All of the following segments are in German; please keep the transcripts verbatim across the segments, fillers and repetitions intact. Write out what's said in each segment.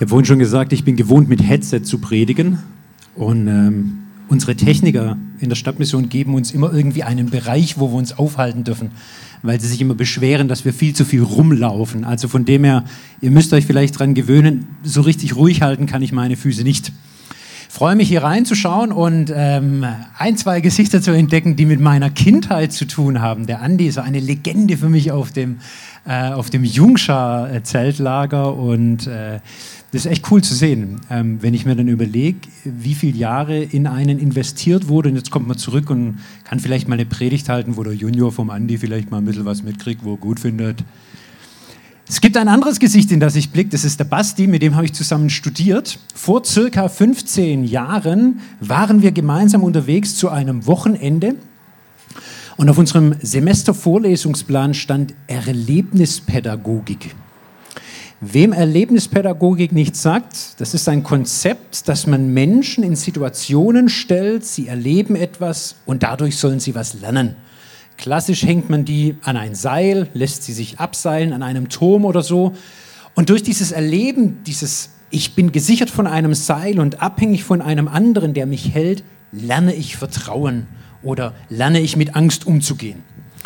Ich habe vorhin schon gesagt, ich bin gewohnt, mit Headset zu predigen. Und ähm, unsere Techniker in der Stadtmission geben uns immer irgendwie einen Bereich, wo wir uns aufhalten dürfen, weil sie sich immer beschweren, dass wir viel zu viel rumlaufen. Also von dem her, ihr müsst euch vielleicht dran gewöhnen, so richtig ruhig halten kann ich meine Füße nicht. Ich freue mich, hier reinzuschauen und ähm, ein, zwei Gesichter zu entdecken, die mit meiner Kindheit zu tun haben. Der Andi ist eine Legende für mich auf dem, äh, auf dem Jungschar-Zeltlager und äh, das ist echt cool zu sehen, ähm, wenn ich mir dann überlege, wie viele Jahre in einen investiert wurde und jetzt kommt man zurück und kann vielleicht mal eine Predigt halten, wo der Junior vom Andi vielleicht mal ein bisschen was mitkriegt, wo er gut findet. Es gibt ein anderes Gesicht, in das ich blicke, das ist der Basti, mit dem habe ich zusammen studiert. Vor circa fünfzehn Jahren waren wir gemeinsam unterwegs zu einem Wochenende und auf unserem Semestervorlesungsplan stand Erlebnispädagogik. Wem Erlebnispädagogik nicht sagt, das ist ein Konzept, dass man Menschen in Situationen stellt, sie erleben etwas und dadurch sollen sie was lernen. Klassisch hängt man die an ein Seil, lässt sie sich abseilen an einem Turm oder so. Und durch dieses Erleben, dieses ich bin gesichert von einem Seil und abhängig von einem anderen, der mich hält, lerne ich Vertrauen oder lerne ich mit Angst umzugehen.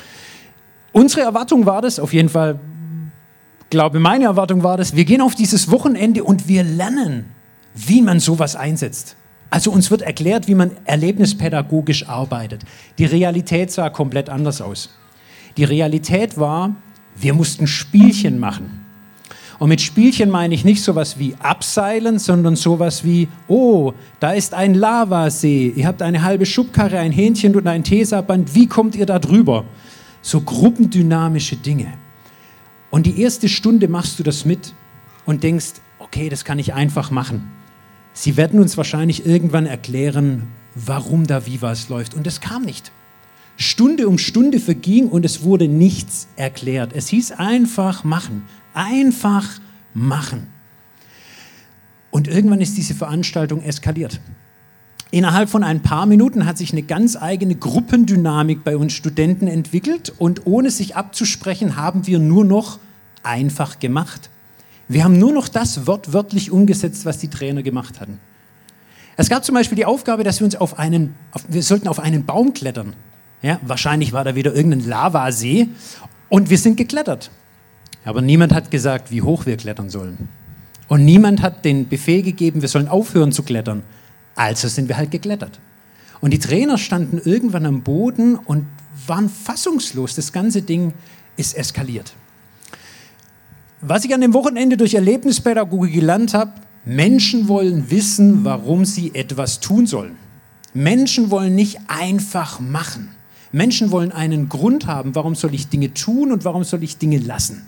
Unsere Erwartung war das, auf jeden Fall, glaube meine Erwartung war das, wir gehen auf dieses Wochenende und wir lernen, wie man sowas einsetzt. Also uns wird erklärt, wie man erlebnispädagogisch arbeitet. Die Realität sah komplett anders aus. Die Realität war, wir mussten Spielchen machen. Und mit Spielchen meine ich nicht sowas wie abseilen, sondern sowas wie, oh, da ist ein Lavasee, ihr habt eine halbe Schubkarre, ein Hähnchen und ein Tesaband, wie kommt ihr da drüber? So gruppendynamische Dinge. Und die erste Stunde machst du das mit und denkst, okay, das kann ich einfach machen. Sie werden uns wahrscheinlich irgendwann erklären, warum da wie was läuft. Und das kam nicht. Stunde um Stunde verging und es wurde nichts erklärt. Es hieß einfach machen. Einfach machen. Und irgendwann ist diese Veranstaltung eskaliert. Innerhalb von ein paar Minuten hat sich eine ganz eigene Gruppendynamik bei uns Studenten entwickelt und ohne sich abzusprechen haben wir nur noch einfach gemacht. Wir haben nur noch das wortwörtlich umgesetzt, was die Trainer gemacht hatten. Es gab zum Beispiel die Aufgabe, dass wir uns auf einen, auf, wir sollten auf einen Baum klettern. Ja, wahrscheinlich war da wieder irgendein Lavasee und wir sind geklettert. Aber niemand hat gesagt, wie hoch wir klettern sollen. Und niemand hat den Befehl gegeben, wir sollen aufhören zu klettern. Also sind wir halt geklettert. Und die Trainer standen irgendwann am Boden und waren fassungslos. Das ganze Ding ist eskaliert. Was ich an dem Wochenende durch Erlebnispädagogik gelernt habe, Menschen wollen wissen, warum sie etwas tun sollen. Menschen wollen nicht einfach machen. Menschen wollen einen Grund haben, warum soll ich Dinge tun und warum soll ich Dinge lassen.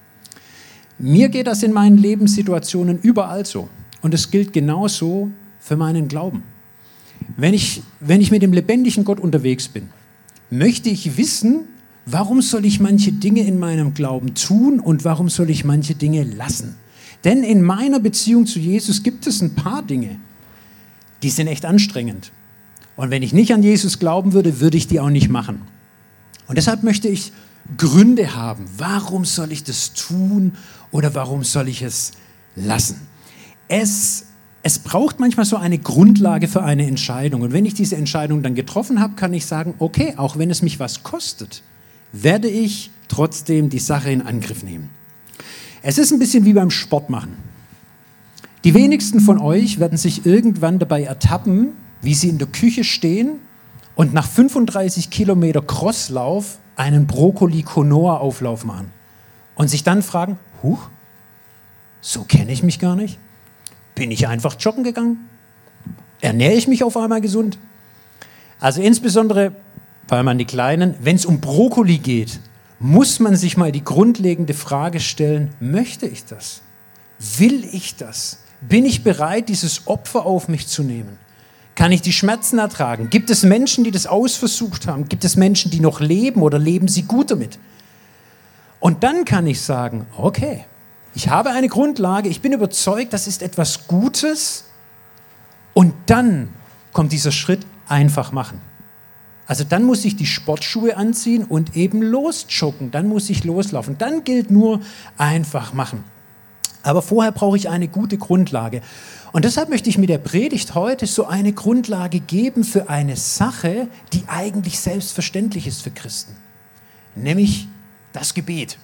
Mir geht das in meinen Lebenssituationen überall so. Und es gilt genauso für meinen Glauben. Wenn ich, wenn ich mit dem lebendigen Gott unterwegs bin, möchte ich wissen, warum soll ich manche Dinge in meinem Glauben tun und warum soll ich manche Dinge lassen? Denn in meiner Beziehung zu Jesus gibt es ein paar Dinge, die sind echt anstrengend. Und wenn ich nicht an Jesus glauben würde, würde ich die auch nicht machen. Und deshalb möchte ich Gründe haben. Warum soll ich das tun oder warum soll ich es lassen? Es, es braucht manchmal so eine Grundlage für eine Entscheidung. Und wenn ich diese Entscheidung dann getroffen habe, kann ich sagen, okay, auch wenn es mich was kostet, werde ich trotzdem die Sache in Angriff nehmen. Es ist ein bisschen wie beim Sport machen. Die wenigsten von euch werden sich irgendwann dabei ertappen, wie sie in der Küche stehen und nach fünfunddreißig Kilometer Crosslauf einen Brokkoli-Quinoa-Auflauf machen und sich dann fragen, huch, so kenne ich mich gar nicht. Bin ich einfach joggen gegangen? Ernähre ich mich auf einmal gesund? Also insbesondere vor allem an die Kleinen, wenn es um Brokkoli geht, muss man sich mal die grundlegende Frage stellen, möchte ich das? Will ich das? Bin ich bereit, dieses Opfer auf mich zu nehmen? Kann ich die Schmerzen ertragen? Gibt es Menschen, die das ausversucht haben? Gibt es Menschen, die noch leben oder leben sie gut damit? Und dann kann ich sagen, okay, ich habe eine Grundlage, ich bin überzeugt, das ist etwas Gutes und dann kommt dieser Schritt, einfach machen. Also dann muss ich die Sportschuhe anziehen und eben losjoggen, dann muss ich loslaufen. Dann gilt nur einfach machen. Aber vorher brauche ich eine gute Grundlage. Und deshalb möchte ich mit der Predigt heute so eine Grundlage geben für eine Sache, die eigentlich selbstverständlich ist für Christen. Nämlich das Gebet.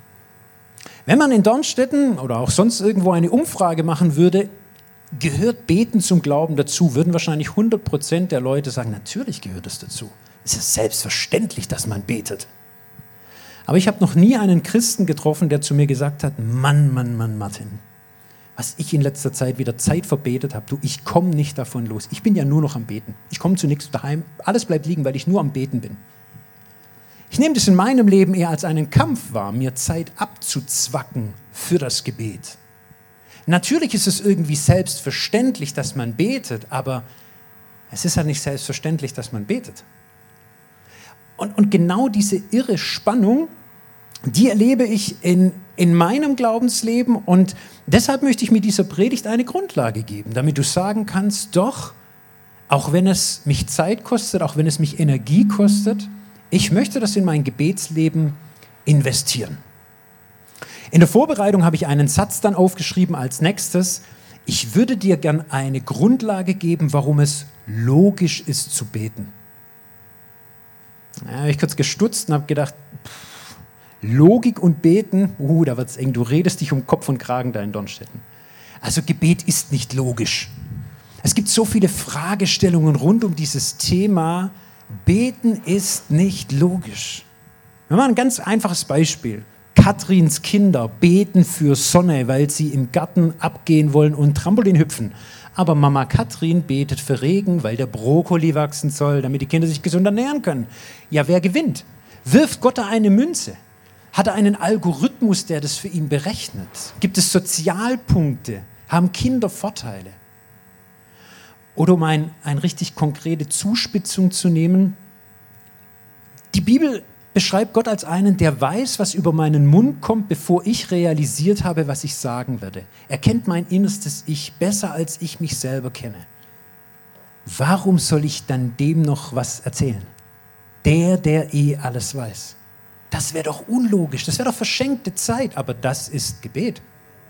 Wenn man in Dornstetten oder auch sonst irgendwo eine Umfrage machen würde, gehört Beten zum Glauben dazu, würden wahrscheinlich hundert Prozent der Leute sagen, natürlich gehört es dazu. Es ist selbstverständlich, dass man betet. Aber ich habe noch nie einen Christen getroffen, der zu mir gesagt hat, Mann, Mann, Mann, Martin, was ich in letzter Zeit wieder Zeit verbetet habe, du, ich komme nicht davon los. Ich bin ja nur noch am Beten. Ich komme zu nichts daheim. Alles bleibt liegen, weil ich nur am Beten bin. Ich nehme das in meinem Leben eher als einen Kampf wahr, mir Zeit abzuzwacken für das Gebet. Natürlich ist es irgendwie selbstverständlich, dass man betet, aber es ist halt nicht selbstverständlich, dass man betet. Und, und genau diese irre Spannung, die erlebe ich in, in meinem Glaubensleben und deshalb möchte ich mit dieser Predigt eine Grundlage geben, damit du sagen kannst, doch, auch wenn es mich Zeit kostet, auch wenn es mich Energie kostet, ich möchte das in mein Gebetsleben investieren. In der Vorbereitung habe ich einen Satz dann aufgeschrieben als nächstes. Ich würde dir gern eine Grundlage geben, warum es logisch ist zu beten. Da habe ich kurz gestutzt und habe gedacht, pff, Logik und Beten, uh, da wird es eng, du redest dich um Kopf und Kragen da in Dornstetten. Also Gebet ist nicht logisch. Es gibt so viele Fragestellungen rund um dieses Thema, Beten ist nicht logisch. Wir machen ein ganz einfaches Beispiel. Katrins Kinder beten für Sonne, weil sie im Garten abgehen wollen und Trampolin hüpfen. Aber Mama Katrin betet für Regen, weil der Brokkoli wachsen soll, damit die Kinder sich gesund ernähren können. Ja, wer gewinnt? Wirft Gott da eine Münze? Hat er einen Algorithmus, der das für ihn berechnet? Gibt es Sozialpunkte? Haben Kinder Vorteile? Oder um ein, eine richtig konkrete Zuspitzung zu nehmen, die Bibel beschreibt Gott als einen, der weiß, was über meinen Mund kommt, bevor ich realisiert habe, was ich sagen werde. Er kennt mein innerstes Ich besser, als ich mich selber kenne. Warum soll ich dann dem noch was erzählen? Der, der eh alles weiß. Das wäre doch unlogisch, das wäre doch verschenkte Zeit, aber das ist Gebet.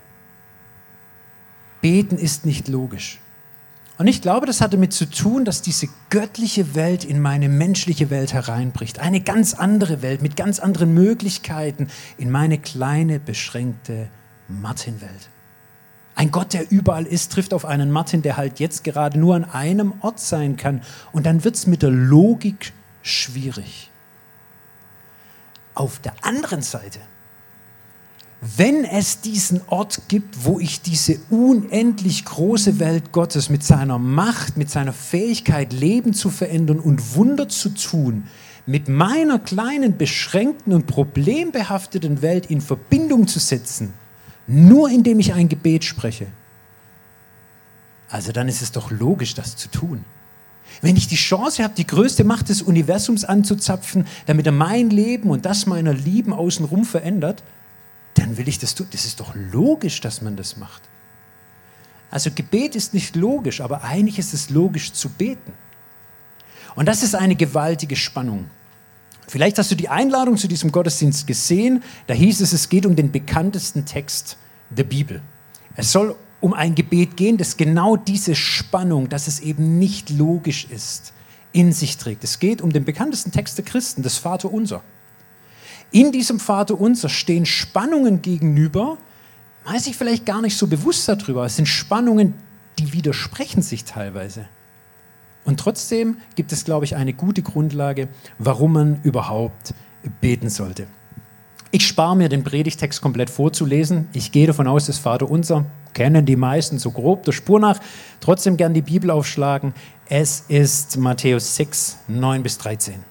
Beten ist nicht logisch. Und ich glaube, das hat damit zu tun, dass diese göttliche Welt in meine menschliche Welt hereinbricht. Eine ganz andere Welt mit ganz anderen Möglichkeiten in meine kleine, beschränkte Martin-Welt. Ein Gott, der überall ist, trifft auf einen Martin, der halt jetzt gerade nur an einem Ort sein kann. Und dann wird es mit der Logik schwierig. Auf der anderen Seite, wenn es diesen Ort gibt, wo ich diese unendlich große Welt Gottes mit seiner Macht, mit seiner Fähigkeit, Leben zu verändern und Wunder zu tun, mit meiner kleinen, beschränkten und problembehafteten Welt in Verbindung zu setzen, nur indem ich ein Gebet spreche, also dann ist es doch logisch, das zu tun. Wenn ich die Chance habe, die größte Macht des Universums anzuzapfen, damit er mein Leben und das meiner Lieben außenrum verändert, dann will ich das tun. Das ist doch logisch, dass man das macht. Also Gebet ist nicht logisch, aber eigentlich ist es logisch zu beten. Und das ist eine gewaltige Spannung. Vielleicht hast du die Einladung zu diesem Gottesdienst gesehen. Da hieß es, es geht um den bekanntesten Text der Bibel. Es soll um ein Gebet gehen, das genau diese Spannung, dass es eben nicht logisch ist, in sich trägt. Es geht um den bekanntesten Text der Christen, das Vaterunser. In diesem Vaterunser stehen Spannungen gegenüber, weiß ich vielleicht gar nicht so bewusst darüber. Es sind Spannungen, die widersprechen sich teilweise. Und trotzdem gibt es, glaube ich, eine gute Grundlage, warum man überhaupt beten sollte. Ich spare mir den Predigtext komplett vorzulesen. Ich gehe davon aus, das Vaterunser kennen die meisten so grob der Spur nach. Trotzdem gern die Bibel aufschlagen. Es ist Matthäus sechs, neun bis dreizehn.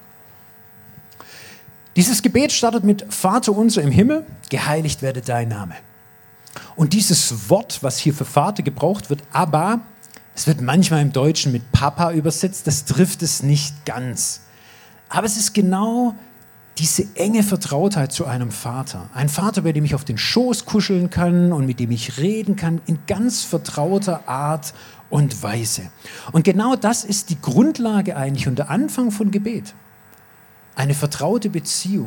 Dieses Gebet startet mit Vater unser im Himmel, geheiligt werde dein Name. Und dieses Wort, was hier für Vater gebraucht wird, Abba, es wird manchmal im Deutschen mit Papa übersetzt, das trifft es nicht ganz. Aber es ist genau diese enge Vertrautheit zu einem Vater. Ein Vater, bei dem ich auf den Schoß kuscheln kann und mit dem ich reden kann, in ganz vertrauter Art und Weise. Und genau das ist die Grundlage eigentlich und der Anfang von Gebet. Eine vertraute Beziehung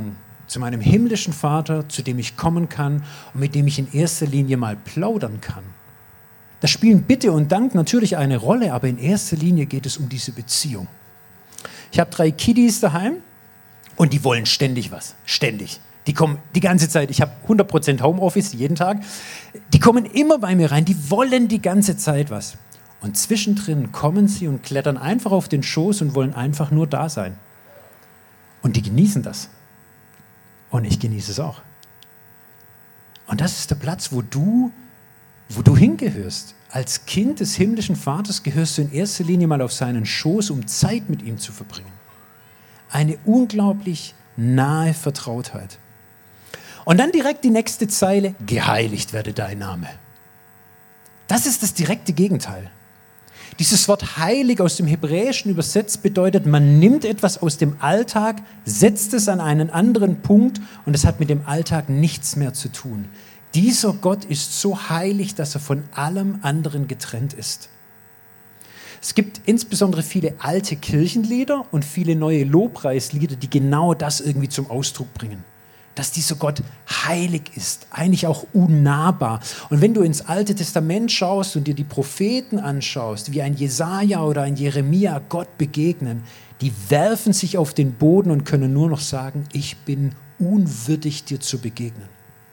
zu meinem himmlischen Vater, zu dem ich kommen kann und mit dem ich in erster Linie mal plaudern kann. Da spielen Bitte und Dank natürlich eine Rolle, aber in erster Linie geht es um diese Beziehung. Ich habe drei Kiddies daheim und die wollen ständig was, ständig. Die kommen die ganze Zeit, ich habe hundert Prozent Homeoffice jeden Tag, die kommen immer bei mir rein, die wollen die ganze Zeit was. Und zwischendrin kommen sie und klettern einfach auf den Schoß und wollen einfach nur da sein. Und die genießen das. Und ich genieße es auch. Und das ist der Platz, wo du, wo du hingehörst. Als Kind des himmlischen Vaters gehörst du in erster Linie mal auf seinen Schoß, um Zeit mit ihm zu verbringen. Eine unglaublich nahe Vertrautheit. Und dann direkt die nächste Zeile, geheiligt werde dein Name. Das ist das direkte Gegenteil. Dieses Wort heilig aus dem Hebräischen übersetzt bedeutet, man nimmt etwas aus dem Alltag, setzt es an einen anderen Punkt und es hat mit dem Alltag nichts mehr zu tun. Dieser Gott ist so heilig, dass er von allem anderen getrennt ist. Es gibt insbesondere viele alte Kirchenlieder und viele neue Lobpreislieder, die genau das irgendwie zum Ausdruck bringen. Dass dieser Gott heilig ist, eigentlich auch unnahbar. Und wenn du ins Alte Testament schaust und dir die Propheten anschaust, wie ein Jesaja oder ein Jeremia Gott begegnen, die werfen sich auf den Boden und können nur noch sagen, ich bin unwürdig, dir zu begegnen.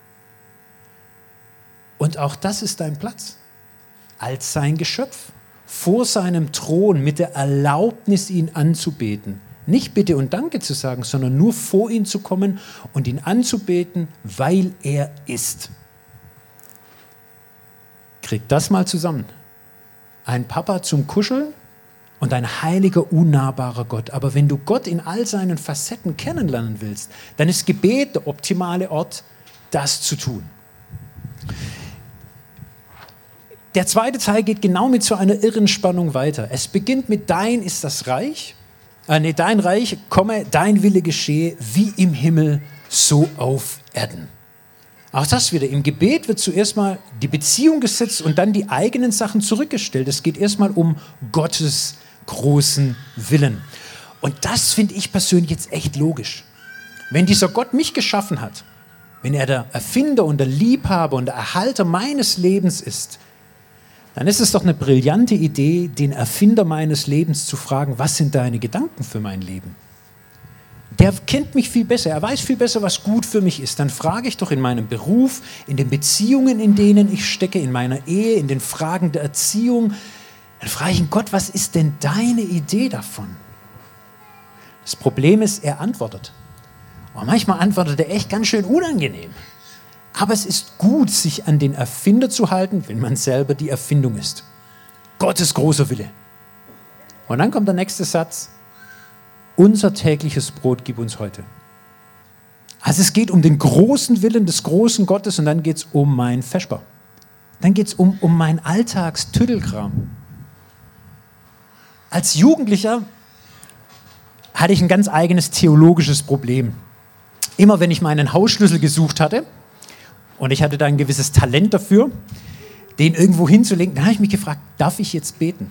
Und auch das ist dein Platz, als sein Geschöpf, vor seinem Thron mit der Erlaubnis, ihn anzubeten. Nicht Bitte und Danke zu sagen, sondern nur vor ihn zu kommen und ihn anzubeten, weil er ist. Krieg das mal zusammen. Ein Papa zum Kuscheln und ein heiliger, unnahbarer Gott. Aber wenn du Gott in all seinen Facetten kennenlernen willst, dann ist Gebet der optimale Ort, das zu tun. Der zweite Teil geht genau mit so einer irren Spannung weiter. Es beginnt mit Dein ist das Reich. Äh, nee, dein Reich komme, dein Wille geschehe, wie im Himmel, so auf Erden. Auch das wieder. Im Gebet wird zuerst mal die Beziehung gesetzt und dann die eigenen Sachen zurückgestellt. Es geht erstmal um Gottes großen Willen. Und das finde ich persönlich jetzt echt logisch. Wenn dieser Gott mich geschaffen hat, wenn er der Erfinder und der Liebhaber und der Erhalter meines Lebens ist, dann ist es doch eine brillante Idee, den Erfinder meines Lebens zu fragen, was sind deine Gedanken für mein Leben? Der kennt mich viel besser, er weiß viel besser, was gut für mich ist. Dann frage ich doch in meinem Beruf, in den Beziehungen, in denen ich stecke, in meiner Ehe, in den Fragen der Erziehung, dann frage ich ihn, Gott, was ist denn deine Idee davon? Das Problem ist, er antwortet. Und manchmal antwortet er echt ganz schön unangenehm. Aber es ist gut, sich an den Erfinder zu halten, wenn man selber die Erfindung ist. Gottes großer Wille. Und dann kommt der nächste Satz. Unser tägliches Brot gib uns heute. Also es geht um den großen Willen des großen Gottes und dann geht es um mein Vesper. Dann geht es um, um mein Alltagstüddelkram. Als Jugendlicher hatte ich ein ganz eigenes theologisches Problem. Immer wenn ich meinen Hausschlüssel gesucht hatte, und ich hatte da ein gewisses Talent dafür, den irgendwo hinzulegen. Dann habe ich mich gefragt, darf ich jetzt beten?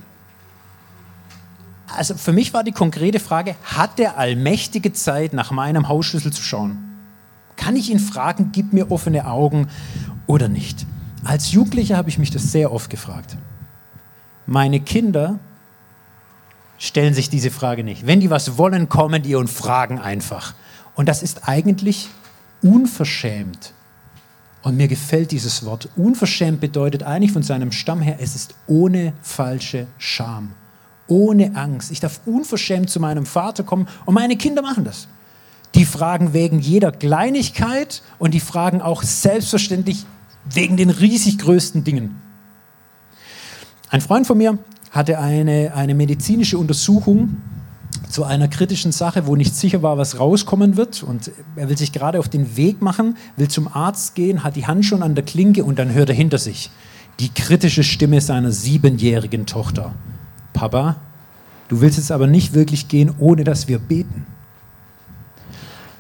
Also für mich war die konkrete Frage, hat der Allmächtige Zeit, nach meinem Hausschlüssel zu schauen? Kann ich ihn fragen, gib mir offene Augen oder nicht? Als Jugendlicher habe ich mich das sehr oft gefragt. Meine Kinder stellen sich diese Frage nicht. Wenn die was wollen, kommen die und fragen einfach. Und das ist eigentlich unverschämt. Und mir gefällt dieses Wort. Unverschämt bedeutet eigentlich von seinem Stamm her, es ist ohne falsche Scham, ohne Angst. Ich darf unverschämt zu meinem Vater kommen und meine Kinder machen das. Die fragen wegen jeder Kleinigkeit und die fragen auch selbstverständlich wegen den riesig größten Dingen. Ein Freund von mir hatte eine, eine medizinische Untersuchung zu einer kritischen Sache, wo nicht sicher war, was rauskommen wird. Und er will sich gerade auf den Weg machen, will zum Arzt gehen, hat die Hand schon an der Klinke und dann hört er hinter sich die kritische Stimme seiner siebenjährigen Tochter. Papa, du willst jetzt aber nicht wirklich gehen, ohne dass wir beten.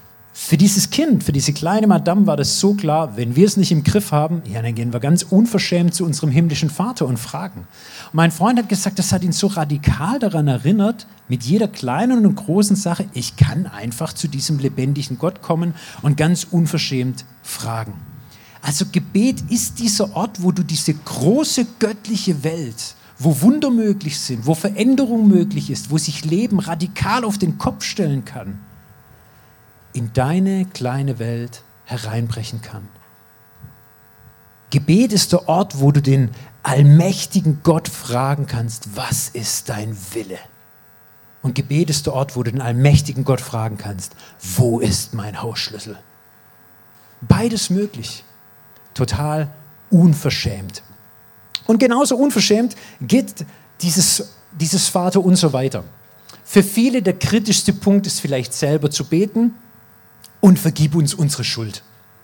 Für dieses Kind, für diese kleine Madame war das so klar, wenn wir es nicht im Griff haben, ja, dann gehen wir ganz unverschämt zu unserem himmlischen Vater und fragen. Und mein Freund hat gesagt, das hat ihn so radikal daran erinnert, mit jeder kleinen und großen Sache, ich kann einfach zu diesem lebendigen Gott kommen und ganz unverschämt fragen. Also Gebet ist dieser Ort, wo du diese große göttliche Welt, wo Wunder möglich sind, wo Veränderung möglich ist, wo sich Leben radikal auf den Kopf stellen kann, in deine kleine Welt hereinbrechen kann. Gebet ist der Ort, wo du den allmächtigen Gott fragen kannst, was ist dein Wille? Und Gebet ist der Ort, wo du den allmächtigen Gott fragen kannst, wo ist mein Hausschlüssel? Beides möglich. Total unverschämt. Und genauso unverschämt geht dieses, dieses Vaterunser weiter. Für viele der kritischste Punkt ist vielleicht selber zu beten und vergib uns unsere Schuld.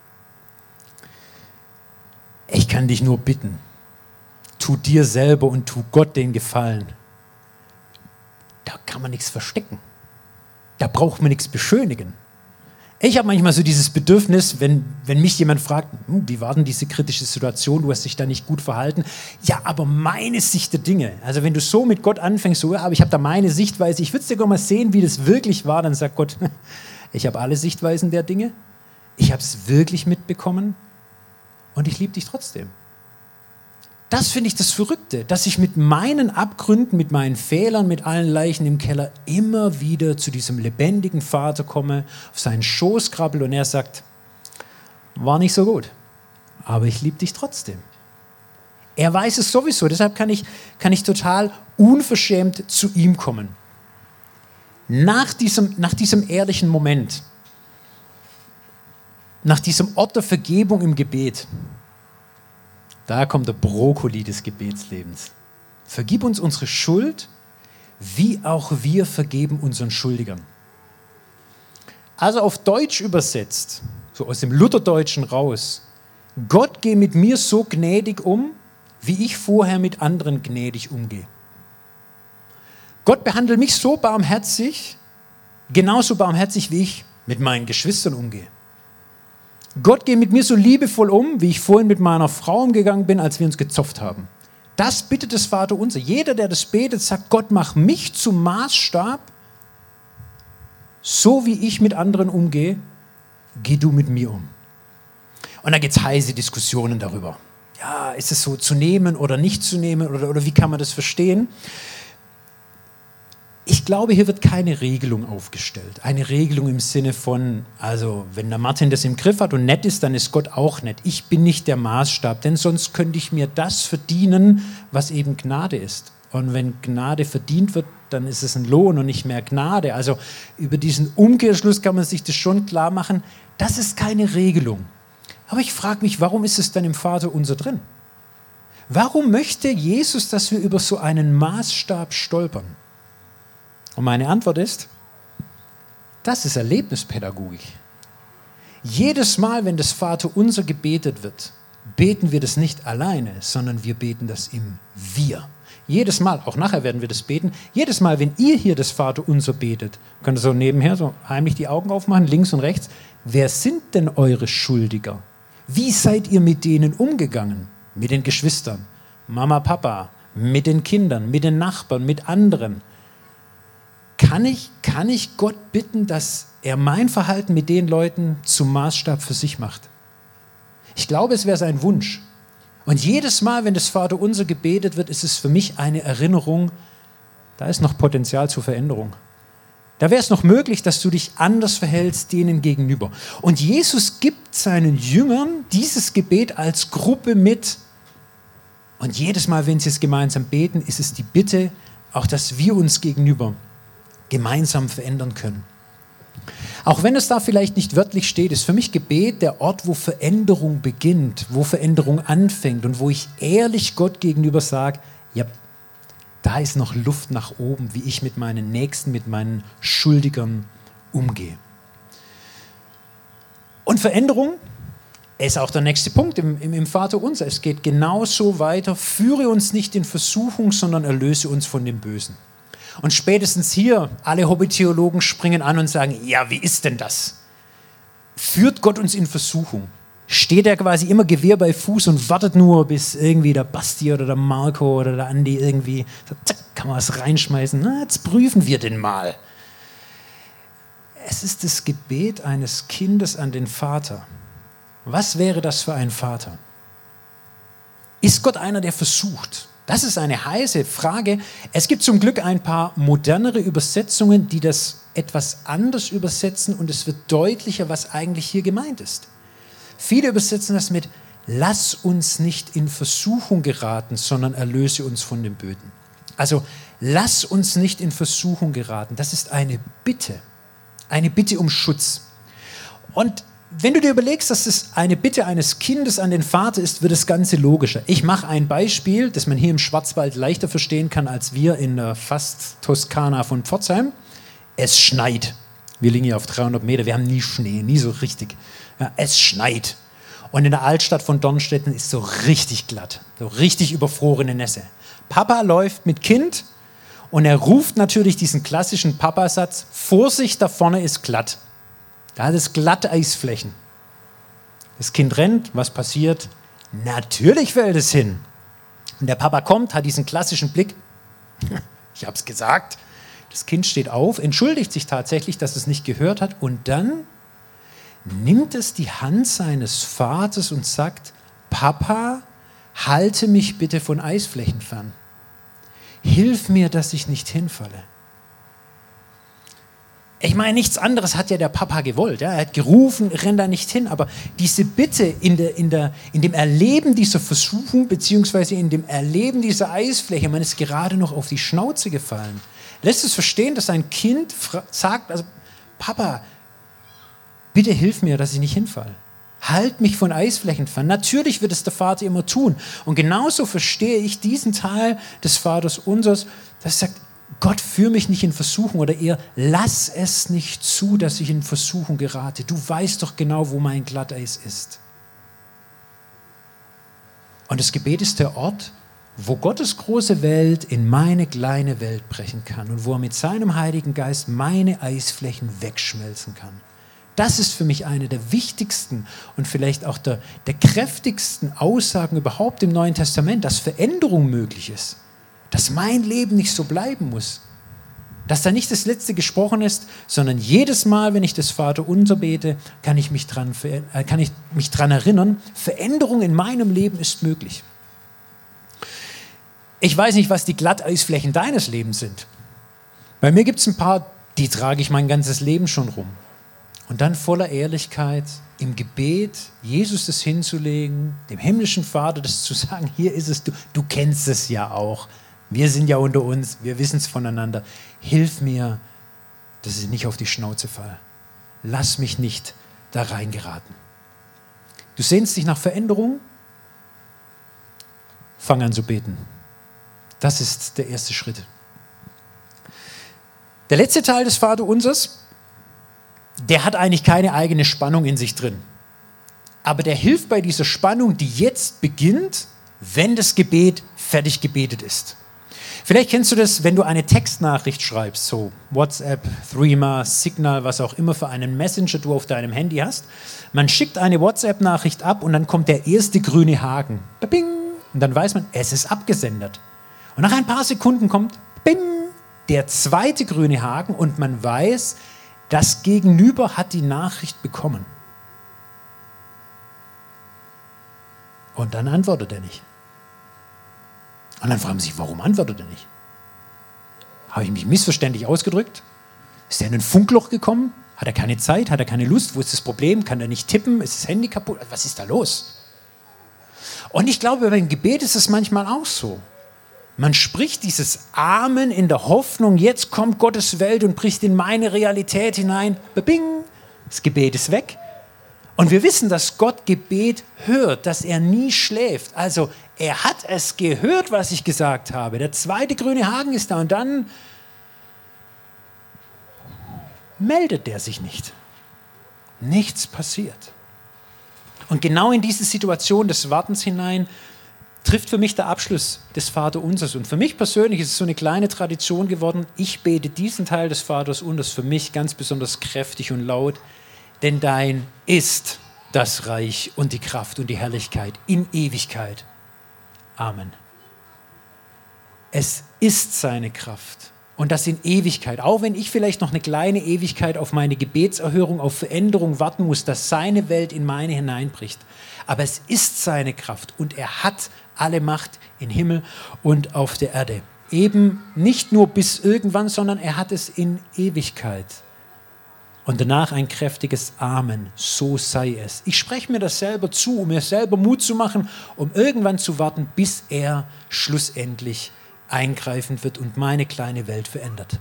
Ich kann dich nur bitten, tu dir selber und tu Gott den Gefallen. Da kann man nichts verstecken. Da braucht man nichts beschönigen. Ich habe manchmal so dieses Bedürfnis, wenn, wenn mich jemand fragt, hm, wie war denn diese kritische Situation, du hast dich da nicht gut verhalten. Ja, aber meine Sicht der Dinge, also wenn du so mit Gott anfängst, so, ja, aber ich habe da meine Sichtweise, ich würde es dir gerne mal sehen, wie das wirklich war, dann sagt Gott, ich habe alle Sichtweisen der Dinge, ich habe es wirklich mitbekommen und ich liebe dich trotzdem. Das finde ich das Verrückte, dass ich mit meinen Abgründen, mit meinen Fehlern, mit allen Leichen im Keller immer wieder zu diesem lebendigen Vater komme, auf seinen Schoß krabbel und er sagt, war nicht so gut, aber ich liebe dich trotzdem. Er weiß es sowieso, deshalb kann ich, kann ich total unverschämt zu ihm kommen. Nach diesem, nach diesem ehrlichen Moment, nach diesem Ort der Vergebung im Gebet, da kommt der Brokkoli des Gebetslebens. Vergib uns unsere Schuld, wie auch wir vergeben unseren Schuldigern. Also auf Deutsch übersetzt, so aus dem Lutherdeutschen raus, Gott, geh mit mir so gnädig um, wie ich vorher mit anderen gnädig umgehe. Gott, behandle mich so barmherzig, genauso barmherzig, wie ich mit meinen Geschwistern umgehe. Gott, geh mit mir so liebevoll um, wie ich vorhin mit meiner Frau umgegangen bin, als wir uns gezopft haben. Das bittet das Vaterunser. Jeder, der das betet, sagt, Gott, mach mich zum Maßstab, so wie ich mit anderen umgehe, geh du mit mir um. Und da gibt es heiße Diskussionen darüber. Ja, ist es so zu nehmen oder nicht zu nehmen oder, oder wie kann man das verstehen? Ich glaube, hier wird keine Regelung aufgestellt. Eine Regelung im Sinne von, also wenn der Martin das im Griff hat und nett ist, dann ist Gott auch nett. Ich bin nicht der Maßstab, denn sonst könnte ich mir das verdienen, was eben Gnade ist. Und wenn Gnade verdient wird, dann ist es ein Lohn und nicht mehr Gnade. Also über diesen Umkehrschluss kann man sich das schon klar machen. Das ist keine Regelung. Aber ich frage mich, warum ist es dann im Vaterunser drin? Warum möchte Jesus, dass wir über so einen Maßstab stolpern? Und meine Antwort ist, das ist Erlebnispädagogik. Jedes Mal, wenn das Vaterunser gebetet wird, beten wir das nicht alleine, sondern wir beten das im Wir. Jedes Mal, auch nachher werden wir das beten, jedes Mal, wenn ihr hier das Vaterunser betet, könnt ihr so nebenher so heimlich die Augen aufmachen, links und rechts, wer sind denn eure Schuldiger? Wie seid ihr mit denen umgegangen? Mit den Geschwistern, Mama, Papa, mit den Kindern, mit den Nachbarn, mit anderen. Kann ich, kann ich Gott bitten, dass er mein Verhalten mit den Leuten zum Maßstab für sich macht? Ich glaube, es wäre sein Wunsch. Und jedes Mal, wenn das Vaterunser gebetet wird, ist es für mich eine Erinnerung, da ist noch Potenzial zur Veränderung. Da wäre es noch möglich, dass du dich anders verhältst denen gegenüber. Und Jesus gibt seinen Jüngern dieses Gebet als Gruppe mit. Und jedes Mal, wenn sie es gemeinsam beten, ist es die Bitte, auch dass wir uns gegenüber gemeinsam verändern können. Auch wenn es da vielleicht nicht wörtlich steht, ist für mich Gebet der Ort, wo Veränderung beginnt, wo Veränderung anfängt und wo ich ehrlich Gott gegenüber sage, ja, da ist noch Luft nach oben, wie ich mit meinen Nächsten, mit meinen Schuldigern umgehe. Und Veränderung ist auch der nächste Punkt im, im, im Vaterunser. Es geht genauso weiter, führe uns nicht in Versuchung, sondern erlöse uns von dem Bösen. Und spätestens hier, alle Hobbytheologen springen an und sagen, ja, wie ist denn das? führt Gott uns in Versuchung? Steht er quasi immer Gewehr bei Fuß und wartet nur, bis irgendwie der Basti oder der Marco oder der Andi irgendwie, zack, kann man was reinschmeißen, na, jetzt prüfen wir den mal. Es ist das Gebet eines Kindes an den Vater. Was wäre das für ein Vater? Ist Gott einer, der versucht? Das ist eine heiße Frage. Es gibt zum Glück ein paar modernere Übersetzungen, die das etwas anders übersetzen und es wird deutlicher, was eigentlich hier gemeint ist. Viele übersetzen das mit: Lass uns nicht in Versuchung geraten, sondern erlöse uns von dem Bösen. Also, lass uns nicht in Versuchung geraten. Das ist eine Bitte. Eine Bitte um Schutz. Und wenn du dir überlegst, dass es eine Bitte eines Kindes an den Vater ist, wird das Ganze logischer. Ich mache ein Beispiel, das man hier im Schwarzwald leichter verstehen kann, als wir in der fast Toskana von Pforzheim. Es schneit. Wir liegen hier auf dreihundert Meter, wir haben nie Schnee, nie so richtig. Ja, es schneit. Und in der Altstadt von Dornstetten ist so richtig glatt, so richtig überfrorene Nässe. Papa läuft mit Kind und er ruft natürlich diesen klassischen Papasatz: Vorsicht, da vorne ist glatt. Da hat es glatte Eisflächen. Das Kind rennt, was passiert? Natürlich fällt es hin. Und der Papa kommt, hat diesen klassischen Blick. Ich habe es gesagt. Das Kind steht auf, entschuldigt sich tatsächlich, dass es nicht gehört hat und dann nimmt es die Hand seines Vaters und sagt: Papa, halte mich bitte von Eisflächen fern. Hilf mir, dass ich nicht hinfalle. Ich meine, nichts anderes hat ja der Papa gewollt. Ja? Er hat gerufen, renn da nicht hin. Aber diese Bitte in, der, in, der, in dem Erleben dieser Versuchung, beziehungsweise in dem Erleben dieser Eisfläche, man ist gerade noch auf die Schnauze gefallen, lässt es verstehen, dass ein Kind sagt: also, Papa, bitte hilf mir, dass ich nicht hinfalle. Halt mich von Eisflächen fern. Natürlich wird es der Vater immer tun. Und genauso verstehe ich diesen Teil des Vaters unsers, dass er sagt: Gott, führ mich nicht in Versuchung, oder eher, lass es nicht zu, dass ich in Versuchung gerate. Du weißt doch genau, wo mein Glatteis ist. Und das Gebet ist der Ort, wo Gottes große Welt in meine kleine Welt brechen kann und wo er mit seinem Heiligen Geist meine Eisflächen wegschmelzen kann. Das ist für mich eine der wichtigsten und vielleicht auch der, der kräftigsten Aussagen überhaupt im Neuen Testament, dass Veränderung möglich ist. Dass mein Leben nicht so bleiben muss. Dass da nicht das Letzte gesprochen ist, sondern jedes Mal, wenn ich das Vaterunser bete, kann ich mich dran, äh, kann ich mich dran erinnern, Veränderung in meinem Leben ist möglich. Ich weiß nicht, was die Glatteisflächen deines Lebens sind. Bei mir gibt es ein paar, die trage ich mein ganzes Leben schon rum. Und dann voller Ehrlichkeit im Gebet Jesus das hinzulegen, dem himmlischen Vater das zu sagen: Hier ist es, du, du kennst es ja auch. Wir sind ja unter uns, wir wissen es voneinander. Hilf mir, dass ich nicht auf die Schnauze falle. Lass mich nicht da reingeraten. Du sehnst dich nach Veränderung? Fang an zu beten. Das ist der erste Schritt. Der letzte Teil des Vaterunsers, der hat eigentlich keine eigene Spannung in sich drin. Aber der hilft bei dieser Spannung, die jetzt beginnt, wenn das Gebet fertig gebetet ist. Vielleicht kennst du das, wenn du eine Textnachricht schreibst, so WhatsApp, Threema, Signal, was auch immer für einen Messenger du auf deinem Handy hast. Man schickt eine WhatsApp-Nachricht ab und dann kommt der erste grüne Haken. Bing! Und dann weiß man, es ist abgesendet. Und nach ein paar Sekunden kommt bing, der zweite grüne Haken und man weiß, das Gegenüber hat die Nachricht bekommen. Und dann antwortet er nicht. Und dann fragen sie sich, warum antwortet er nicht? Habe ich mich missverständlich ausgedrückt? Ist er in ein Funkloch gekommen? Hat er keine Zeit? Hat er keine Lust? Wo ist das Problem? Kann er nicht tippen? Ist das Handy kaputt? Was ist da los? Und ich glaube, beim Gebet ist es manchmal auch so. Man spricht dieses Amen in der Hoffnung, jetzt kommt Gottes Welt und bricht in meine Realität hinein. Bing, das Gebet ist weg. Und wir wissen, dass Gott Gebet hört, dass er nie schläft. Also er hat es gehört, was ich gesagt habe. Der zweite grüne Haken ist da und dann meldet er sich nicht. Nichts passiert. Und genau in diese Situation des Wartens hinein trifft für mich der Abschluss des Vaterunsers. Und für mich persönlich ist es so eine kleine Tradition geworden. Ich bete diesen Teil des Vaterunsers für mich ganz besonders kräftig und laut. denn dein ist das Reich und die Kraft und die Herrlichkeit in Ewigkeit. Amen. Es ist seine Kraft und das in Ewigkeit. Auch wenn ich vielleicht noch eine kleine Ewigkeit auf meine Gebetserhörung, auf Veränderung warten muss, dass seine Welt in meine hineinbricht. Aber es ist seine Kraft und er hat alle Macht im Himmel und auf der Erde. Eben nicht nur bis irgendwann, sondern er hat es in Ewigkeit. Und danach ein kräftiges Amen, so sei es. Ich spreche mir das selber zu, um mir selber Mut zu machen, um irgendwann zu warten, bis er schlussendlich eingreifen wird und meine kleine Welt verändert.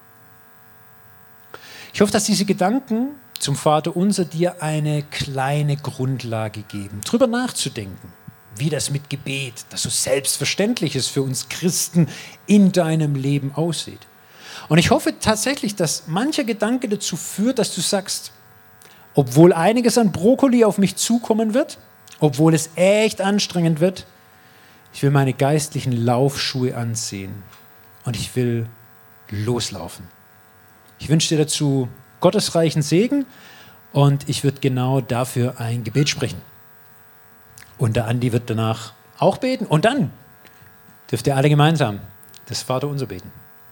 Ich hoffe, dass diese Gedanken zum Vaterunser dir eine kleine Grundlage geben, drüber nachzudenken, wie das mit Gebet, das so selbstverständlich ist für uns Christen, in deinem Leben aussieht. Und ich hoffe tatsächlich, dass mancher Gedanke dazu führt, dass du sagst, obwohl einiges an Brokkoli auf mich zukommen wird, obwohl es echt anstrengend wird, ich will meine geistlichen Laufschuhe anziehen und ich will loslaufen. Ich wünsche dir dazu gottesreichen Segen und ich würde genau dafür ein Gebet sprechen. Und der Andi wird danach auch beten und dann dürft ihr alle gemeinsam das Vaterunser beten.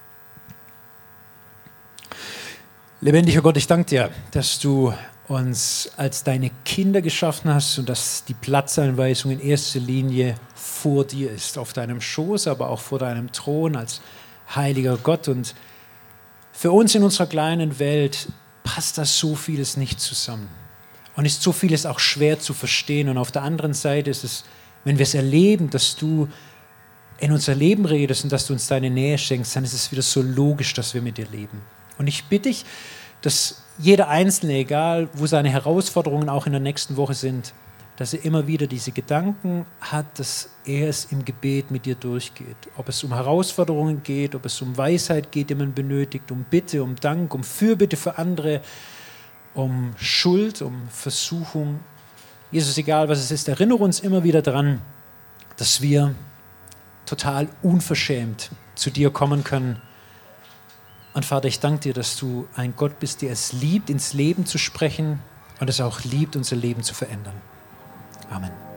Lebendiger Gott, ich danke dir, dass du uns als deine Kinder geschaffen hast und dass die Platzanweisung in erster Linie vor dir ist, auf deinem Schoß, aber auch vor deinem Thron als heiliger Gott. Und für uns in unserer kleinen Welt passt das so vieles nicht zusammen und ist so vieles auch schwer zu verstehen. Und auf der anderen Seite ist es, wenn wir es erleben, dass du in unser Leben redest und dass du uns deine Nähe schenkst, dann ist es wieder so logisch, dass wir mit dir leben. Und ich bitte dich, dass jeder Einzelne, egal wo seine Herausforderungen auch in der nächsten Woche sind, dass er immer wieder diese Gedanken hat, dass er es im Gebet mit dir durchgeht. Ob es um Herausforderungen geht, ob es um Weisheit geht, die man benötigt, um Bitte, um Dank, um Fürbitte für andere, um Schuld, um Versuchung. Jesus, egal was es ist, erinnere uns immer wieder daran, dass wir total unverschämt zu dir kommen können. Und Vater, ich danke dir, dass du ein Gott bist, der es liebt, ins Leben zu sprechen und es auch liebt, unser Leben zu verändern. Amen.